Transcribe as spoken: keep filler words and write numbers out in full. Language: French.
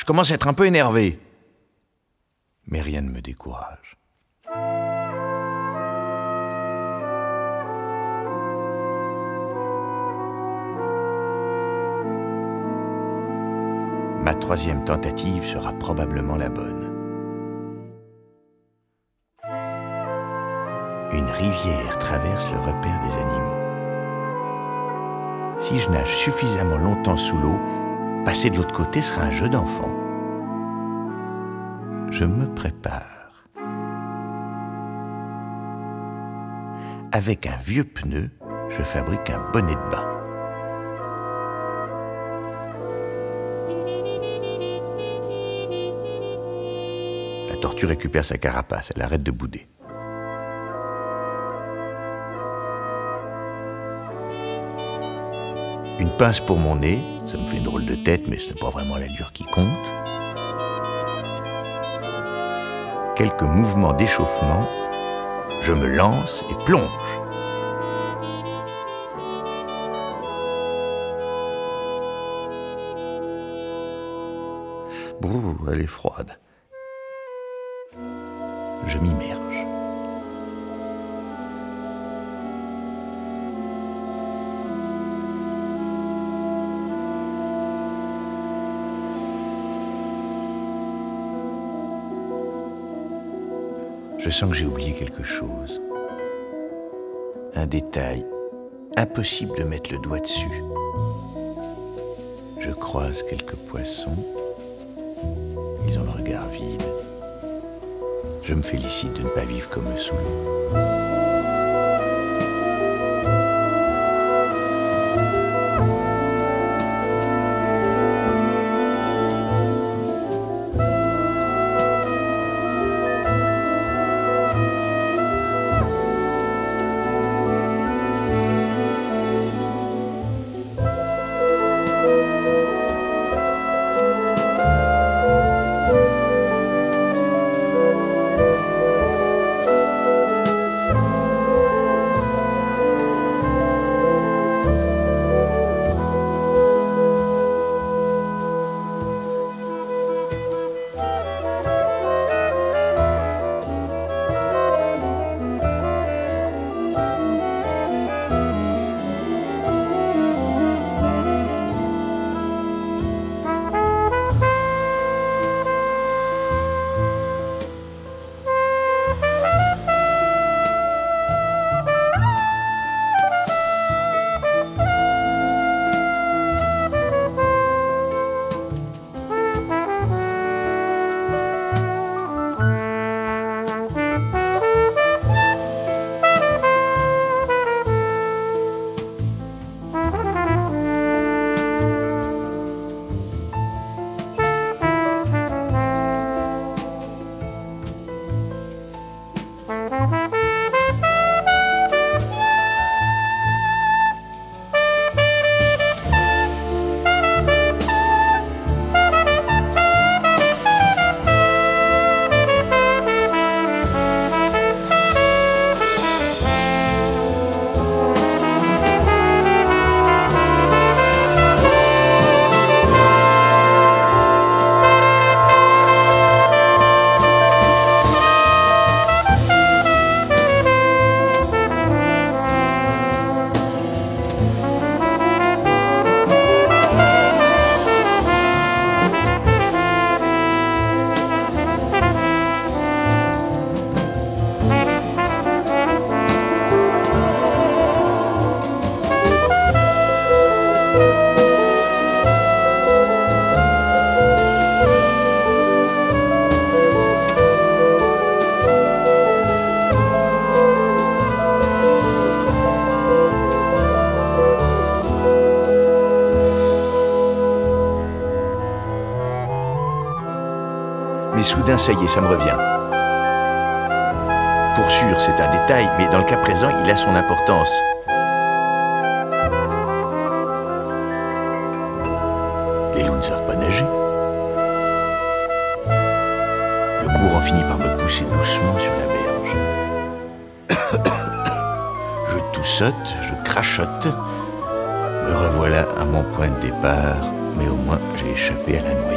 Je commence à être un peu énervé. Mais rien ne me décourage. Ma troisième tentative sera probablement la bonne. Une rivière traverse le repère des animaux. Si je nage suffisamment longtemps sous l'eau, passer de l'autre côté sera un jeu d'enfant. Je me prépare. Avec un vieux pneu, je fabrique un bonnet de bain. La tortue récupère sa carapace, elle arrête de bouder. Une pince pour mon nez, ça me fait une drôle de tête, mais ce n'est pas vraiment l'allure qui compte. Quelques mouvements d'échauffement, je me lance et plonge. Brrr, elle est froide. Je m'immerge. Je sens que j'ai oublié quelque chose. Un détail, impossible de mettre le doigt dessus. Je croise quelques poissons. Ils ont le regard vide. Je me félicite de ne pas vivre comme eux sous l'eau. Mais soudain, ça y est, ça me revient. Pour sûr, c'est un détail, mais dans le cas présent, il a son importance. Les loups ne savent pas nager. Le courant finit par me pousser doucement sur la berge. Je toussote, je crachote. Me revoilà à mon point de départ, mais au moins j'ai échappé à la noyade.